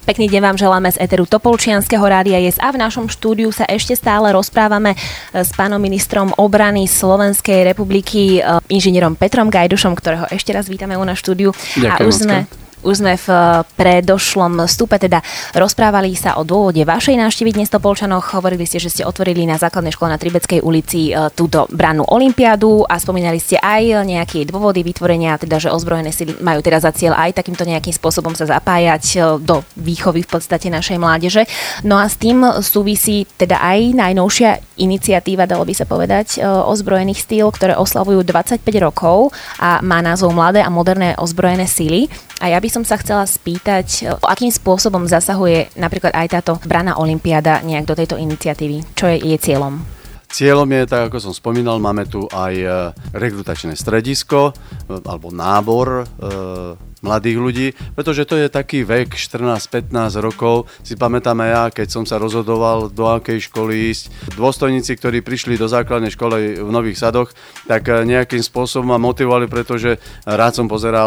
Pekný deň vám želáme z éteru Topolčianskeho rádia JES a v našom štúdiu sa ešte stále rozprávame s pánom ministrom obrany Slovenskej republiky, inžinierom Petrom Gajdušom, ktorého ešte raz vítame u nás štúdiu. Ďakujem. Už sme v predošlom vstupe teda rozprávali sa o dôvode vašej návštevy dnes v Topolčanoch. Hovorili ste, že ste otvorili na základnej škole na Tribeckej ulici túto brannú olympiádu a spomínali ste aj nejaké dôvody vytvorenia, teda že ozbrojené sily majú teda za cieľ aj takýmto nejakým spôsobom sa zapájať do výchovy v podstate našej mládeže. No a s tým súvisí teda aj najnovšia iniciatíva, dalo by sa povedať, ozbrojených síl, ktoré oslavujú 25 rokov a má názov Mladé a moderné ozbrojené síly. A ja by som sa chcela spýtať, akým spôsobom zasahuje napríklad aj táto branná olympiáda nejak do tejto iniciatívy? Čo je jej cieľom? Cieľom je, tak ako som spomínal, máme tu aj rekrutačné stredisko alebo nábor mladých ľudí, pretože to je taký vek 14-15 rokov. Si pamätám aj ja, keď som sa rozhodoval, do akej školy ísť. Dôstojníci, ktorí prišli do základnej školy v Nových Sadoch, tak nejakým spôsobom ma motivovali, pretože rád som pozeral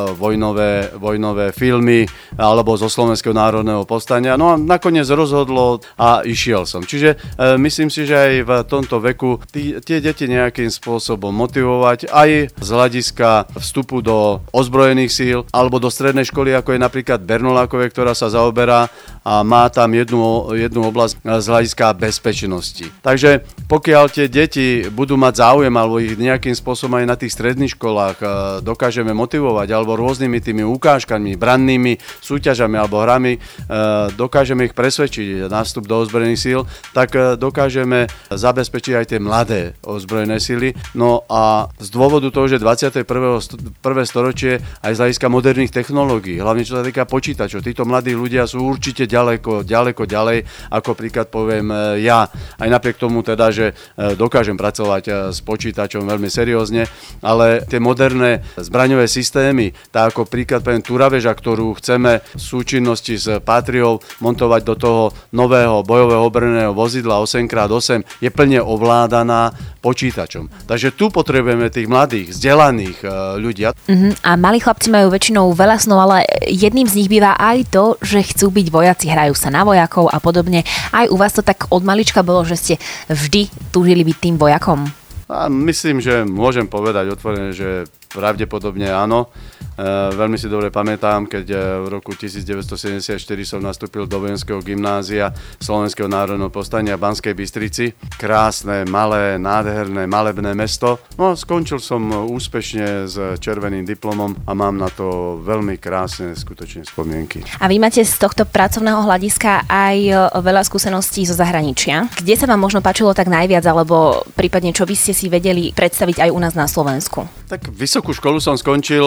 vojnové filmy alebo zo Slovenského národného povstania. No a nakoniec rozhodlo a išiel som. Čiže myslím si, že aj v tomto veku tie deti nejakým spôsobom motivovať aj z hľadiska vstupu do ozbrojených síl alebo do strednej školy, ako je napríklad Bernolákové, ktorá sa zaoberá a má tam jednu oblasť z hľadiska bezpečnosti. Takže pokiaľ tie deti budú mať záujem alebo ich nejakým spôsobom aj na tých stredných školách dokážeme motivovať alebo rôznymi tými ukážkami, brannými súťažami alebo hrami dokážeme ich presvedčiť na vstup do ozbrojených síl, tak dokážeme zabezpečiť aj tie mladé ozbrojené síly. No a z dôvodu toho, že 21. storočie aj z hľadiska moderných technológií, hlavne čo sa týka počítačov. Títo mladí ľudia sú určite ďaleko ďalej, ako príklad poviem ja. Aj napriek tomu teda, že dokážem pracovať s počítačom veľmi seriózne, ale tie moderné zbraňové systémy, tak ako príklad poviem Turaveža, ktorú chceme v súčinnosti s Patriou montovať do toho nového bojového obrneného vozidla 8x8, je plne ovládaná počítačom. Takže tu potrebujeme tých mladých, vzdelaných ľudí. A malí chlapci majú väčšinou veľa snov, ale jedným z nich býva aj to, že chcú byť vojaci, hrajú sa na vojakov a podobne. Aj u vás to tak od malička bolo, že ste vždy túžili byť tým vojakom? A myslím, že môžem povedať otvorene, že pravdepodobne áno. Veľmi si dobre pamätám, keď v roku 1974 som nastúpil do vojenského gymnázia Slovenského národného povstania v Banskej Bystrici. Krásne, malé, nádherné, malebné mesto. No a skončil som úspešne s červeným diplomom a mám na to veľmi krásne skutočne spomienky. A vy máte z tohto pracovného hľadiska aj veľa skúseností zo zahraničia. Kde sa vám možno páčilo tak najviac, alebo prípadne čo by ste si vedeli predstaviť aj u nás na Slovensku? Tak vysokú školu som skončil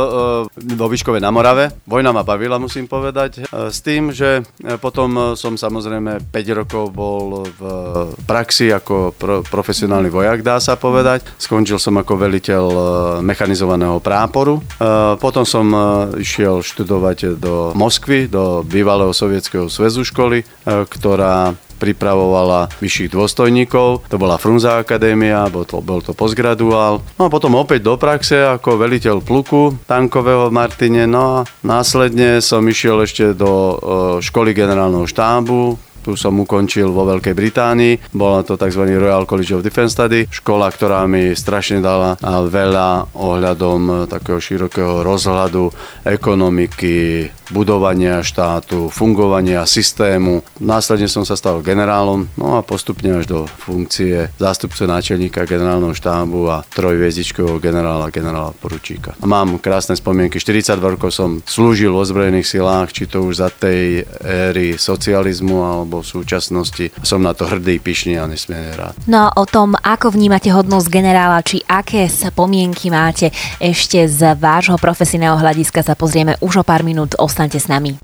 vo Vyškove na Morave. Vojna ma bavila, musím povedať. S tým, že potom som samozrejme 5 rokov bol v praxi ako profesionálny vojak, dá sa povedať. Skončil som ako veliteľ mechanizovaného práporu. Potom som išiel študovať do Moskvy, do bývalého sovietskeho zväzu školy, ktorá pripravovala vyšších dôstojníkov. To bola Frunza akadémia, bol to postgraduál. No a potom opäť do praxe ako veliteľ pluku tankového v Martine. No a následne som išiel ešte do školy generálneho štábu. Tu som ukončil vo Veľkej Británii. Bola to tzv. Royal College of Defence Study. Škola, ktorá mi strašne dala veľa ohľadom takého širokého rozhľadu ekonomiky, budovania štátu, fungovania systému. Následne som sa stal generálom, no a postupne až do funkcie zástupcu náčelníka generálneho štábu a trojhviezdičkového generála poručíka. Mám krásne spomienky. 42 rokov som slúžil v ozbrojených silách, či to už za tej éry socializmu alebo v súčasnosti. Som na to hrdý, pyšný a nesmierne rád. No a o tom, ako vnímate hodnosť generála, či aké spomienky máte ešte z vášho profesijného hľadiska, sa pozrieme už o pár minút. Ostaňte s nami.